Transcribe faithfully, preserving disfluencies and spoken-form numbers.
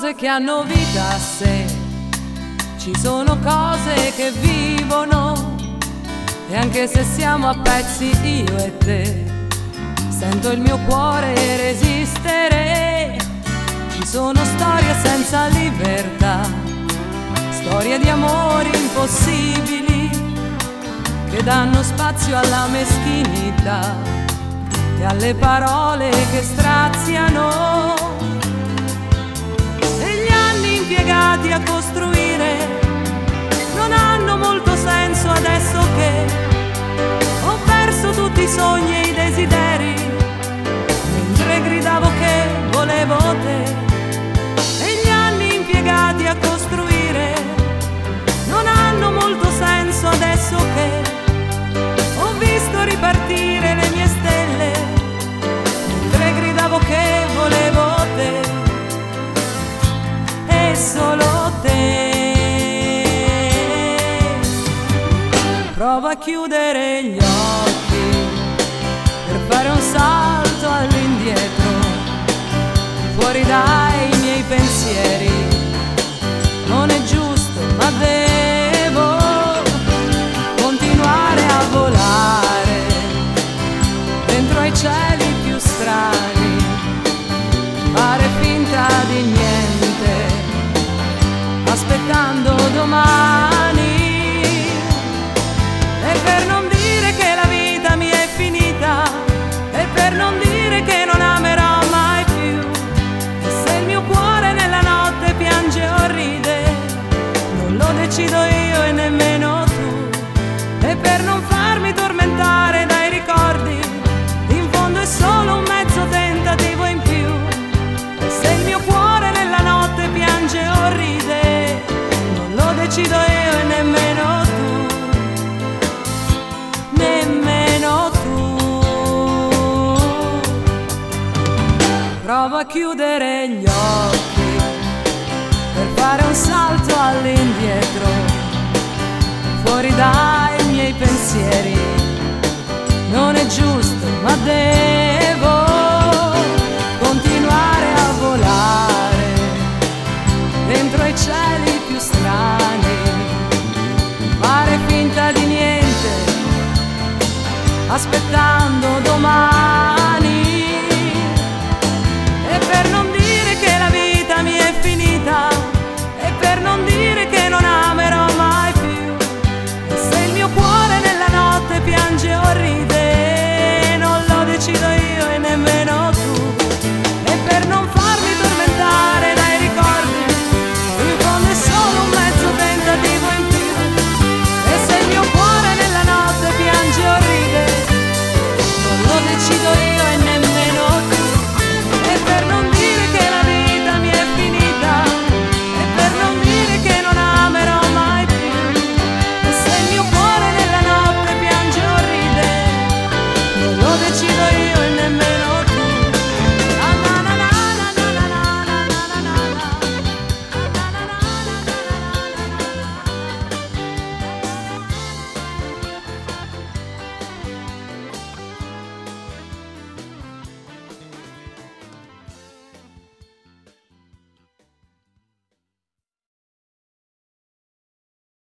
cose che hanno vita a sé, ci sono cose che vivono, e anche se siamo a pezzi io e te, sento il mio cuore resistere. Ci sono storie senza libertà, storie di amori impossibili, che danno spazio alla meschinità e alle parole che straziano. E gli anni impiegati a costruire non hanno molto senso adesso che ho perso tutti i sogni e i desideri, mentre gridavo che volevo te. E gli anni impiegati a costruire non hanno molto senso adesso che ho visto ripartire le mie stelle, mentre gridavo che volevo te e solo te. Prova a chiudere gli occhi per fare un salto all'indietro, fuori dai miei pensieri. Non è giusto, ma devo continuare a volare dentro ai cieli più strani, fare finta di niente, aspettando domani. E per non dire che la vita mi è finita, e per non dire che non amerò mai più, e se il mio cuore nella notte piange o ride, non lo decido io e nemmeno tu. E per non farmi tormentare dai ricordi, in fondo è solo un mezzo tentativo in più. E se il mio cuore nella notte piange o ride, non lo decido io e nemmeno tu. Nemmeno tu. Prova a chiudere gli occhi per fare un salto all'indietro, fuori dai miei pensieri. Non è giusto, ma devo continuare a volare dentro ai cieli più strani, fare finta di niente, aspettare